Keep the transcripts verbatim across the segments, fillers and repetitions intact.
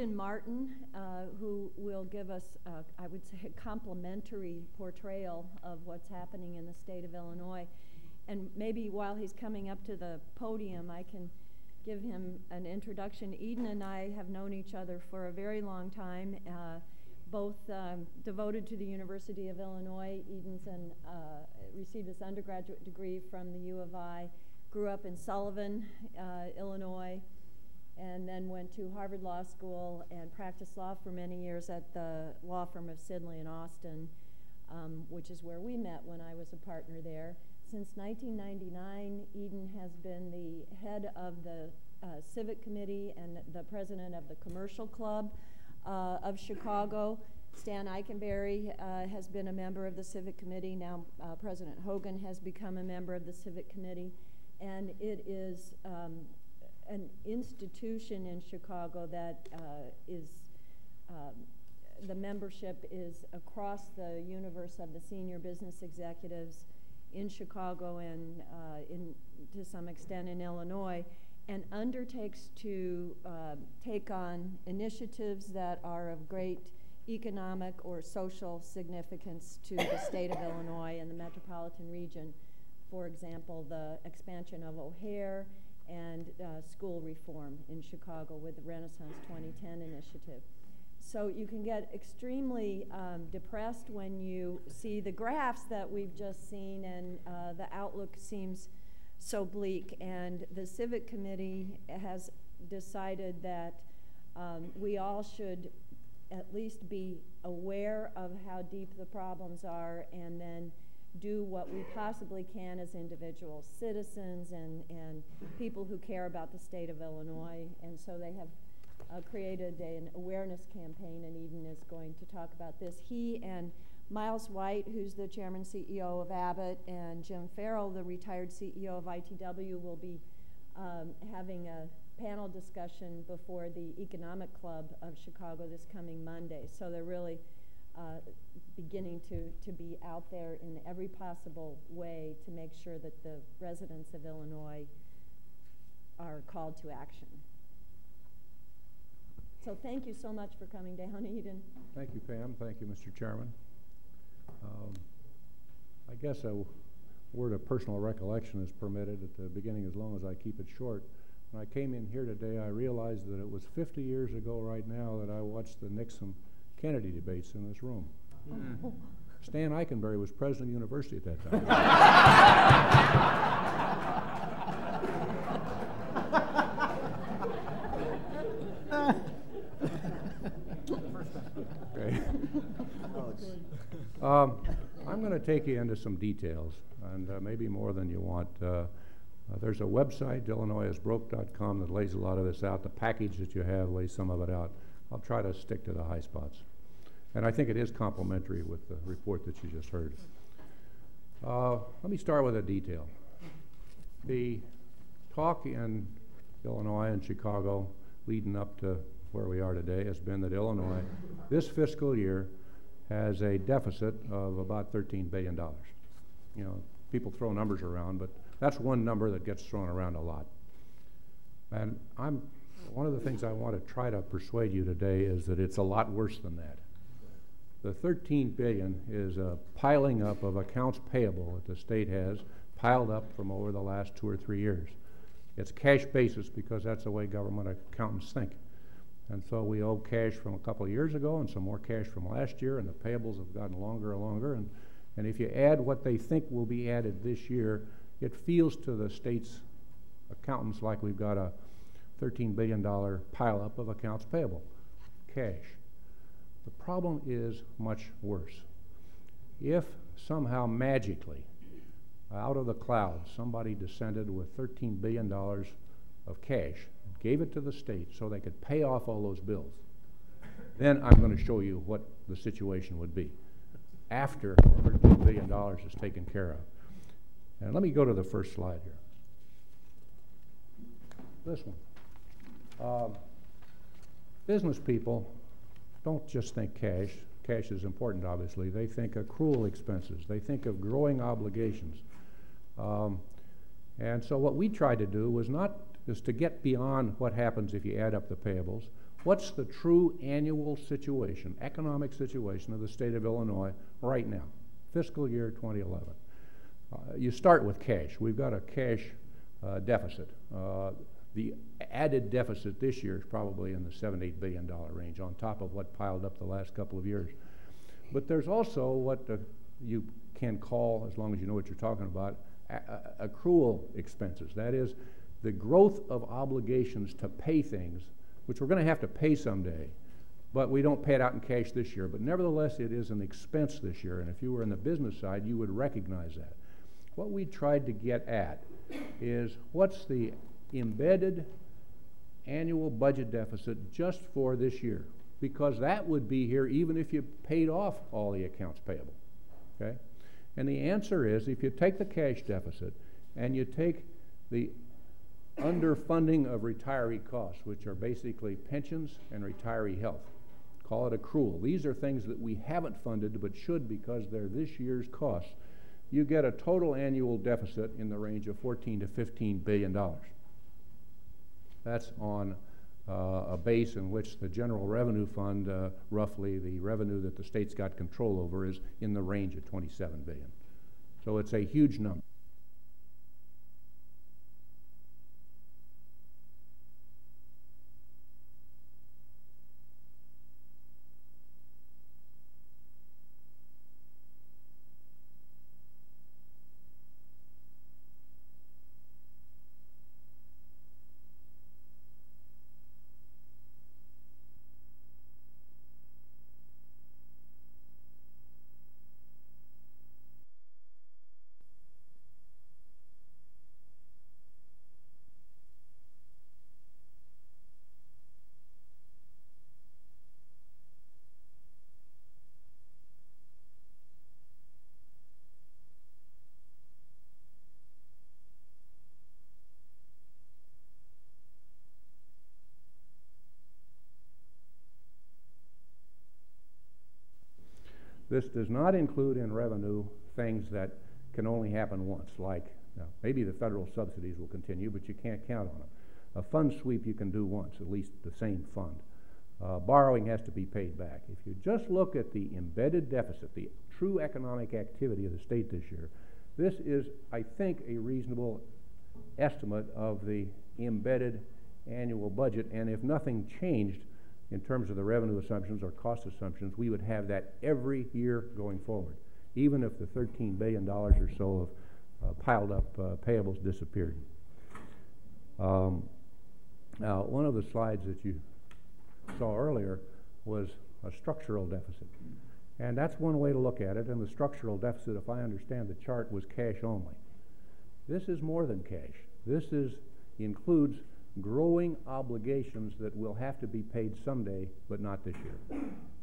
Eden Martin, uh, who will give us, uh, I would say, a complimentary portrayal of what's happening in the state of Illinois. And maybe while he's coming up to the podium, I can give him an introduction. Eden and I have known each other for a very long time, uh, both um, devoted to the University of Illinois. Eden's an, uh, received his undergraduate degree from the U of I, grew up in Sullivan, uh, Illinois, and then went to Harvard Law School and practiced law for many years at the law firm of Sidley and Austin, um, which is where we met when I was a partner there. Since nineteen ninety-nine, Eden has been the head of the uh, Civic Committee and the president of the Commercial Club uh, of Chicago. Stan Eikenberry uh, has been a member of the Civic Committee. Now uh, President Hogan has become a member of the Civic Committee. And it is um, an institution in Chicago that uh, is, um, the membership is across the universe of the senior business executives in Chicago and uh, in, to some extent in Illinois, and undertakes to uh, take on initiatives that are of great economic or social significance to the state of Illinois and the metropolitan region. For example, the expansion of O'Hare and uh, school reform in Chicago with the Renaissance twenty ten initiative. So you can get extremely um, depressed when you see the graphs that we've just seen, and uh, the outlook seems so bleak. And the Civic Committee has decided that um, we all should at least be aware of how deep the problems are, and then do what we possibly can as individual citizens and, and people who care about the state of Illinois. And so they have uh, created a, an awareness campaign, and Eden is going to talk about this. He and Miles White, who's the chairman C E O of Abbott, and Jim Farrell, the retired C E O of I T W, will be um, having a panel discussion before the Economic Club of Chicago this coming Monday. So they're really Uh, beginning to, to be out there in every possible way to make sure that the residents of Illinois are called to action. So thank you so much for coming down, Eden. Thank you, Pam. Thank you, Mister Chairman. Um, I guess a word of personal recollection is permitted at the beginning, as long as I keep it short. When I came in here today, I realized that it was fifty years ago right now that I watched the Nixon Kennedy debates in this room. Mm. Stan Eikenberry was president of the university at that time. Okay. um, I'm going to take you into some details, and uh, maybe more than you want. Uh, uh, there's a website, illinois is broke dot com, that lays a lot of this out. The package that you have lays some of it out. I'll try to stick to the high spots. And I think it is complementary with the report that you just heard. Uh, let me start with a detail. The talk in Illinois and Chicago leading up to where we are today has been that Illinois, this fiscal year, has a deficit of about thirteen billion dollars. You know, people throw numbers around, but that's one number that gets thrown around a lot. And I'm, one of the things I want to try to persuade you today is that it's a lot worse than that. The thirteen billion dollars is a piling up of accounts payable that the state has piled up from over the last two or three years. It's cash basis because that's the way government accountants think. And so we owe cash from a couple of years ago and some more cash from last year, and the payables have gotten longer and longer. And, and if you add what they think will be added this year, it feels to the state's accountants like we've got a thirteen billion dollar pileup of accounts payable, cash. The problem is much worse. If somehow magically, out of the clouds, somebody descended with thirteen billion dollars of cash, gave it to the state so they could pay off all those bills, then I'm going to show you what the situation would be after thirteen billion dollars is taken care of. And let me go to the first slide here. This one. Um, business people don't just think cash. Cash is important, obviously. They think accrual expenses. They think of growing obligations. Um, and so what we tried to do was not is to get beyond what happens if you add up the payables. What's the true annual situation, economic situation of the state of Illinois right now, fiscal year twenty eleven? Uh, you start with cash. We've got a cash uh, deficit. Uh, the added deficit this year is probably in the seven, eight billion dollar range on top of what piled up the last couple of years. But there's also what the, you can call, as long as you know what you're talking about, a, a, accrual expenses. That is, the growth of obligations to pay things, which we're going to have to pay someday, but we don't pay it out in cash this year. But nevertheless, it is an expense this year, and if you were in the business side, you would recognize that. What we tried to get at is what's the embedded annual budget deficit just for this year, because that would be here even if you paid off all the accounts payable, okay? And the answer is, if you take the cash deficit and you take the underfunding of retiree costs, which are basically pensions and retiree health, call it accrual. These are things that we haven't funded but should because they're this year's costs. You get a total annual deficit in the range of fourteen to fifteen billion dollars. That's on uh, a base in which the General Revenue Fund, uh, roughly the revenue that the state's got control over, is in the range of twenty-seven billion dollars. So it's a huge number. This does not include in revenue things that can only happen once, like you know, maybe the federal subsidies will continue, but you can't count on them. A fund sweep you can do once, at least the same fund. Uh, borrowing has to be paid back. If you just look at the embedded deficit, the true economic activity of the state this year, this is, I think, a reasonable estimate of the embedded annual budget, and if nothing changed in terms of the revenue assumptions or cost assumptions, we would have that every year going forward, even if the thirteen billion dollars or so of uh, piled up uh, payables disappeared. Um, now, one of the slides that you saw earlier was a structural deficit. And that's one way to look at it, and the structural deficit, if I understand the chart, was cash only. This is more than cash. This is, includes growing obligations that will have to be paid someday, but not this year.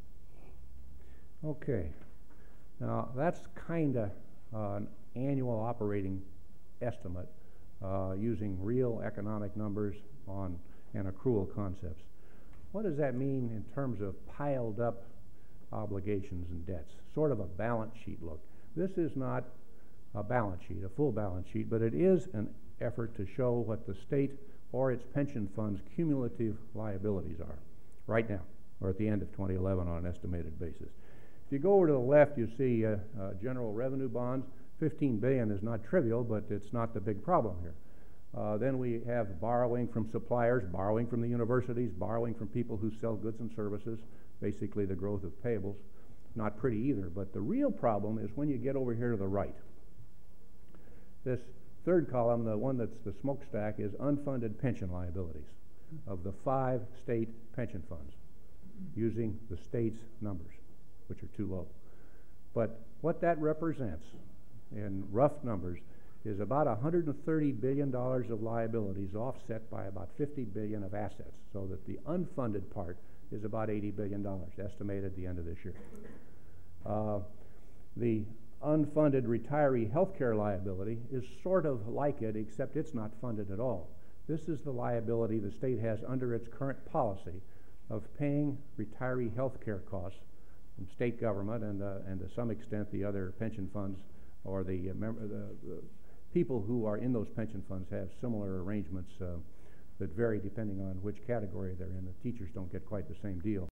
Okay, now that's kind of uh, an annual operating estimate uh, using real economic numbers on and accrual concepts. What does that mean in terms of piled up obligations and debts? Sort of a balance sheet look. This is not a balance sheet, a full balance sheet, but it is an effort to show what the state or its pension fund's cumulative liabilities are right now, or at the end of twenty eleven on an estimated basis. If you go over to the left, you see uh, uh, general revenue bonds. fifteen billion dollars is not trivial, but it's not the big problem here. Uh, then we have borrowing from suppliers, borrowing from the universities, borrowing from people who sell goods and services, basically the growth of payables. Not pretty either, but the real problem is when you get over here to the right. This third column, the one that's the smokestack, is unfunded pension liabilities of the five state pension funds using the state's numbers, which are too low. But what that represents in rough numbers is about one hundred thirty billion dollars of liabilities offset by about fifty billion dollars of assets, so that the unfunded part is about eighty billion dollars, estimated at the end of this year. Uh, the unfunded retiree health care liability is sort of like it, except it's not funded at all. This is the liability the state has under its current policy of paying retiree health care costs from state government and, uh, and to some extent the other pension funds or the, uh, member, the, the people who are in those pension funds have similar arrangements uh, that vary depending on which category they're in. The teachers don't get quite the same deal.